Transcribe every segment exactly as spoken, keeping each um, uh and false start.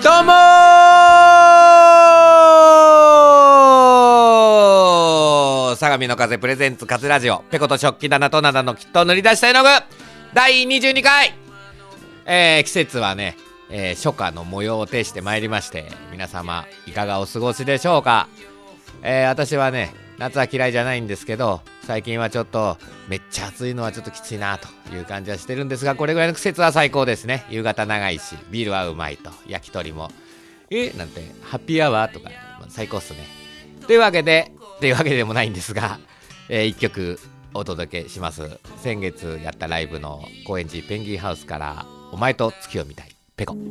どうもー、相模の風プレゼンツカツラジオ、ペコと食器棚と灘のきっと塗り出した絵の具だいにじゅうにかい、えー、季節はね、えー、初夏の模様を呈してまいりまして、皆様いかがお過ごしでしょうか。えー、私はね、夏は嫌いじゃないんですけど、最近はちょっとめっちゃ暑いのはちょっときついなという感じはしてるんですが、これぐらいの季節は最高ですね。夕方長いし、ビールはうまいと、焼き鳥もえなんてハッピーアワーとか、まあ、最高っすね。というわけでというわけでもないんですが、えー、いっきょくお届けします。先月やったライブの高円寺ペンギンハウスからお前と月を見たい、ペコ。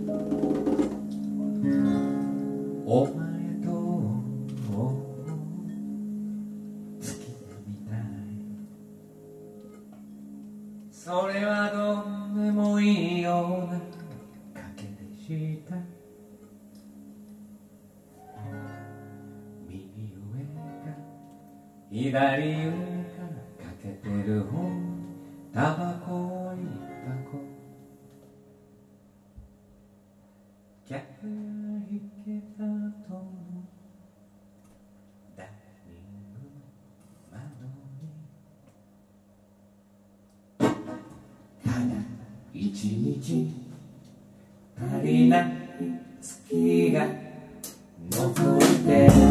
おそれはどうでもいいような賭けでした。右上か左上かかけてる方、タバコ一箱、客が引けた後のダイニングの窓に、ただ一日足りない月が覗いてた。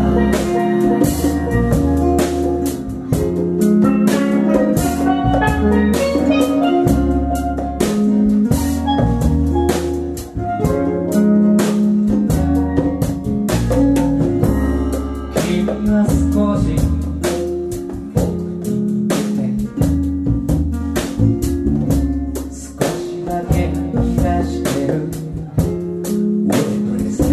君は少し僕に似て、少しだけ吐き出してるウェイトレスで、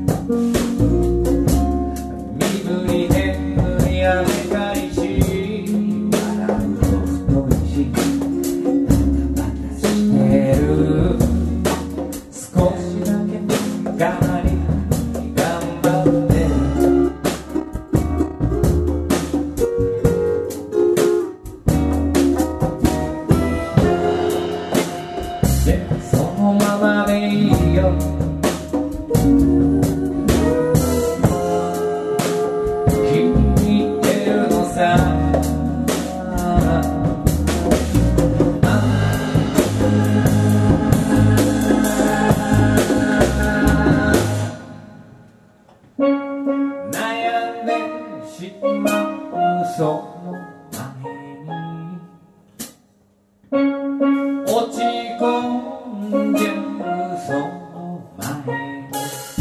身振りで振り上げたりし、笑うと太いし、バタバタしてる。少しだけ頑張り頑張ってる。でそのままでいいよ。気に入ってるのさ。悩んでしまうその前に、落ち込んでるその前に、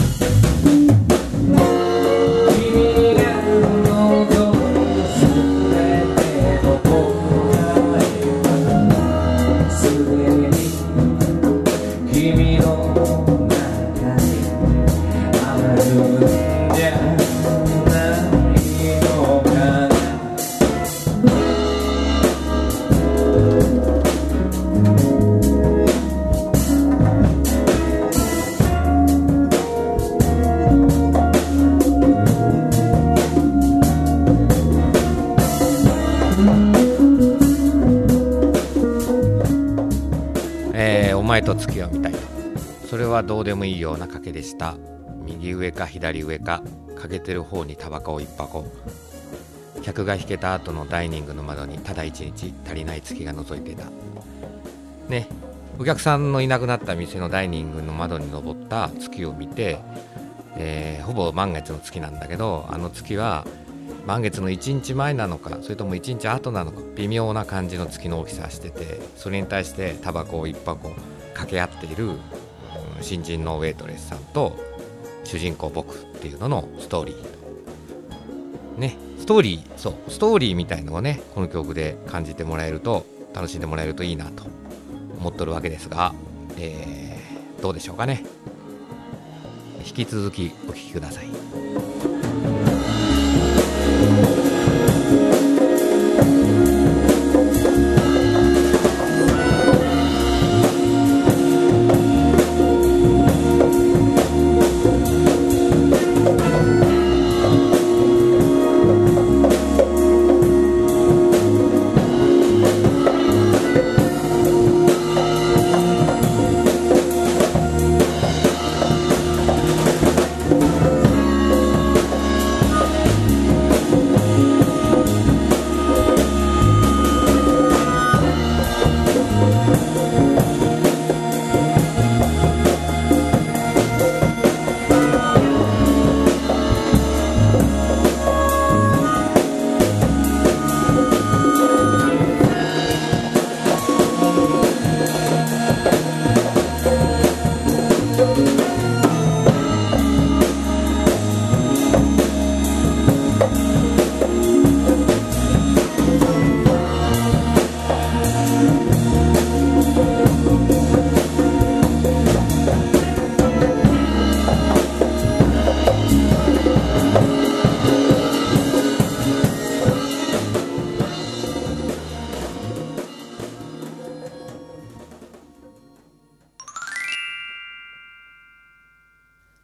君が望むすべての答えはすでに君の中にあるんじゃないのかな。 えー、お前と月を見たいと、それはどうでもいいような賭けでした。右上か左上かかけてる方にタバコを一箱、客が引けた後のダイニングの窓にただ一日足りない月が覗いていたね。お客さんのいなくなった店のダイニングの窓に昇った月を見て、えー、ほぼ満月の月なんだけど、あの月は満月のいちにちまえなのか、それともいちにちごなのか、微妙な感じの月の大きさしてて、それに対してタバコを一箱掛け合っている、うん、新人のウェイトレスさんと主人公僕っていうののストーリーね。ストーリー、そうストーリーみたいのをね、この曲で感じてもらえると、楽しんでもらえるといいなと思っとるわけですが、えー、どうでしょうかね。引き続きお聴きください。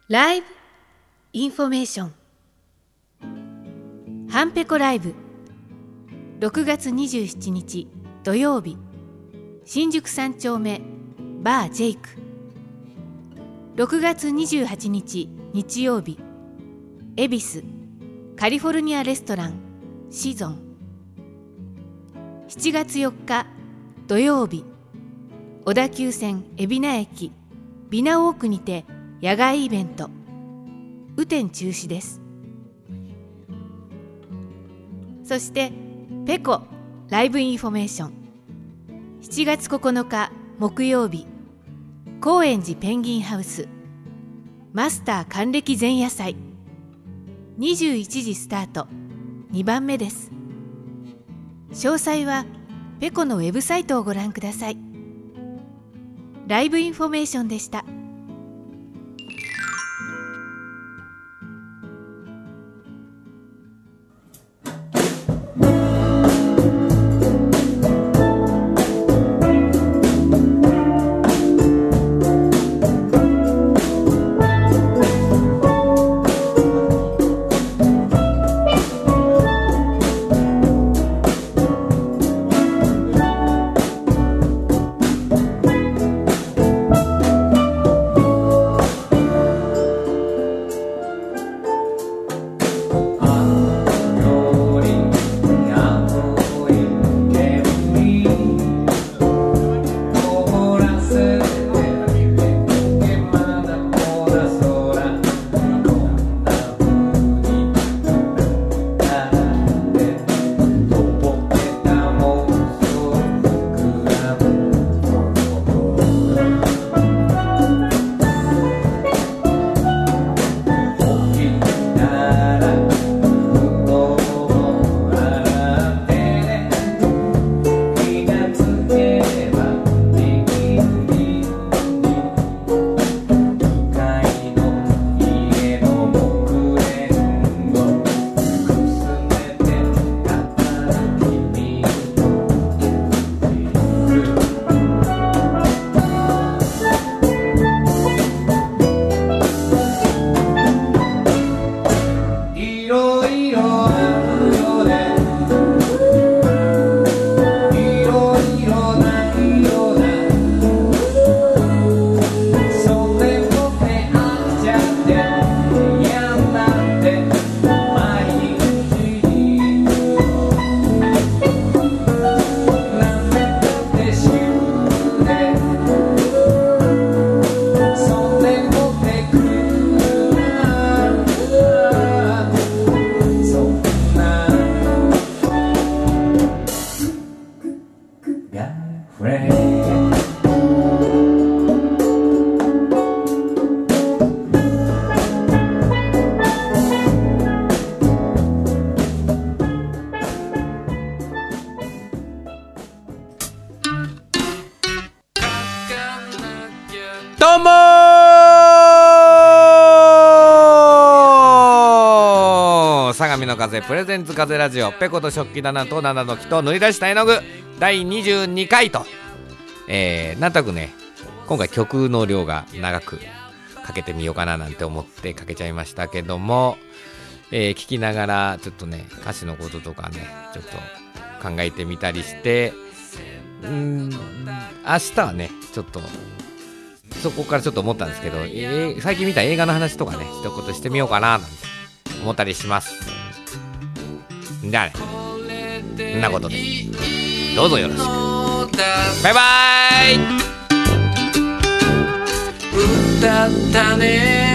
ライブインフォメーション。ハンペコライブろくがつにじゅうしちにち土曜日、新宿三丁目バージェイク。ろくがつにじゅうはちにち日曜日、恵比寿カリフォルニアレストランシゾン。しちがつよっか土曜日、小田急線海老名駅美名ウォークにて野外イベント、雨天中止です。そしてペコライブインフォメーション。しちがつここのか木曜日、高円寺ペンギンハウスマスター還暦前夜祭、にじゅういちじスタート、にばんめです。詳細はペコのウェブサイトをご覧ください。ライブインフォメーションでした。 どうもー、相模の風プレゼンツ風ラジオ、ペコと食器棚と七の木と塗り出した絵の具だいにじゅうにかいと、えー、なんとなくね、今回曲の量が長くかけてみようかななんて思ってかけちゃいましたけども、えー、聞きながらちょっとね、歌詞のこととかね、ちょっと考えてみたりして、うーん、明日はね、ちょっとそこからちょっと思ったんですけど、えー、最近見た映画の話とかね、一言してみようかななんて思ったりします。じゃあね、そんなことでどうぞよろしく。バイバーイ。 歌ったね